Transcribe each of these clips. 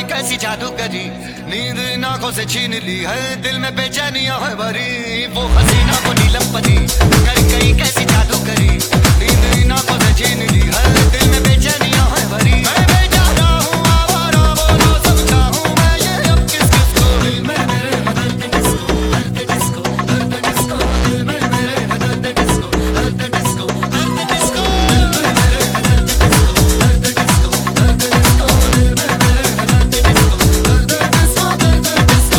कैसी जादू करी, नींद आंखों से छीन ली है, दिल में बेचैनियां है भरी। वो हसीना वो नीलम परी कर गई कैसी जादू करी, नींद आंखों से छीन ली है, दिल में बेचैनियां है भरी। मैं बेचारा हूँ आवारा, बोलो समझा हूँ मैं ये अब किस किस को। दिल में मेरे बदलते डिस्को, दर्द डिस्को, दर्द डिस्को, दिल में मेरे बदलते डिस्को, दर्द डिस्को, दर्द डिस्को, दिल में मेरे बदलते डिस्को, दर्द डिस्को, दर्द डिस्को, दिल में मेरे बदलते डिस्को, दर्द डिस्को, दर्द डिस्को।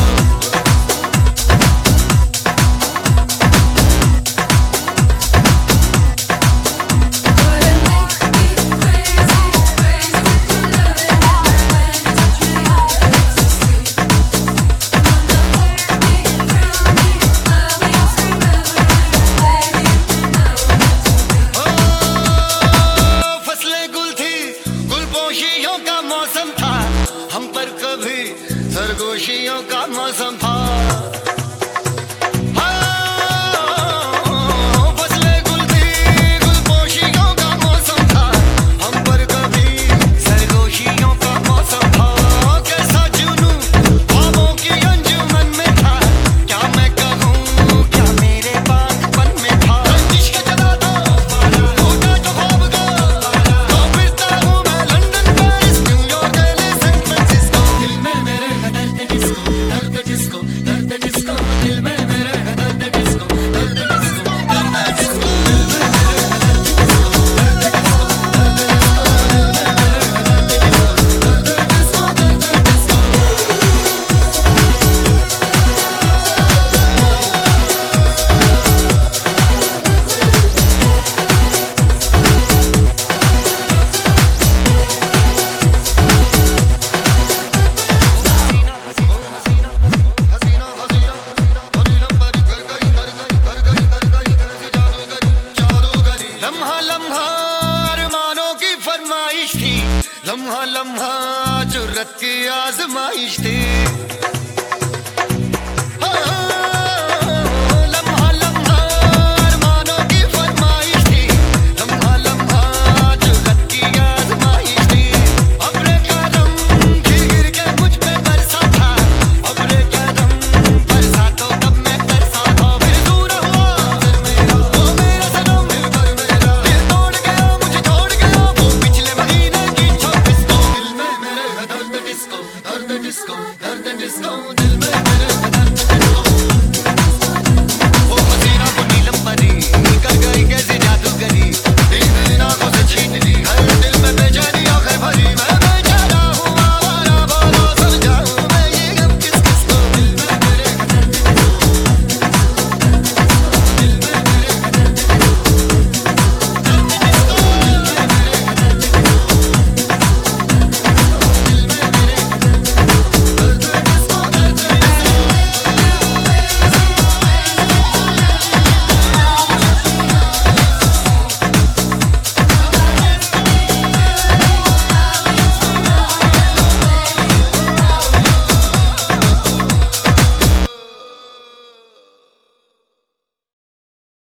सरगोशियों का मौसम था, हम पर कभी सरगोशियों का मौसम था। फसलें गुल थी, गुलपोशियों का मौसम था, हम पर कभी सरगोशियों का मौसम था। कैसा जुनूं ख्वाबों की अंजुमन में था, क्या मैं कहूँ क्या मेरे बागपन में था। रंजिश के चला दो होगा जो ख्वाब का, तो फिरता हूँ मैं London Paris New York LA San Francisco. दिल में मेरे दर्द डिस्को, दर्द डिस्को, दर्द डिस्को, दिल में मेरे दर्द डिस्को, दर्द डिस्को, दर्द डिस्को, दिल में मेरे दर्द डिस्को, दर्द डिस्को, दर्द डिस्को, दिल में मेरे दर्द डिस्को, दर्द डिस्को, दर्द डिस्को। लम्हा लम्हा अरमानों की फरमाइश थी, लम्हा लम्हा जुर्रत की आजमाइश थी। लम्हा लम्हा अरमानों की फरमाइश थी, लम्हा लम्हा जुर्रत की आजमाइश थी। अब्रे कदम गिर के मुझ पे बरसा था, अब्रे कदम बरसा तो तब मैं तरसा था। फिर दूर हुआ फिर मेरा वो मेरा सनम, दिल पर मेरा दिल तोड़ गया, मुझे छोड़ गया वो पिछले महीने की 26 को। दिल में मेरे दर्द डिस्को, दर्द डिस्को, दर्द डिस्को, दिल में मेरे दर्द डिस्को। वो हसीना वो नीलम परी कर गई कैसी जादू करी, नींद आंखों से छीन ली है, दिल में बेचैनियां है भरी।